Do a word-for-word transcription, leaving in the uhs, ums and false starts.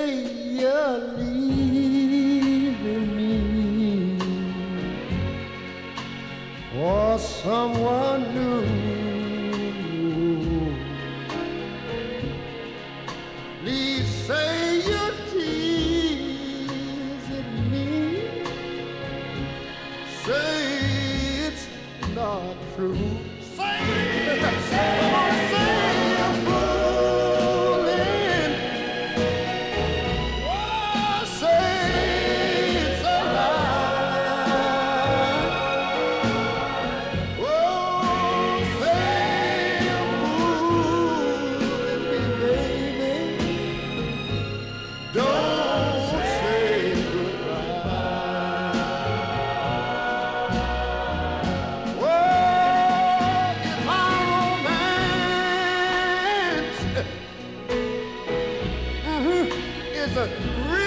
you're leaving me for someone new. Please say you're teasing me. Say it's not true. Say it. Say you're fooling. Oh, say it's a lie. Oh, say you're fooling me, baby. Don't say goodbye. Oh, if our romance mhm, is a real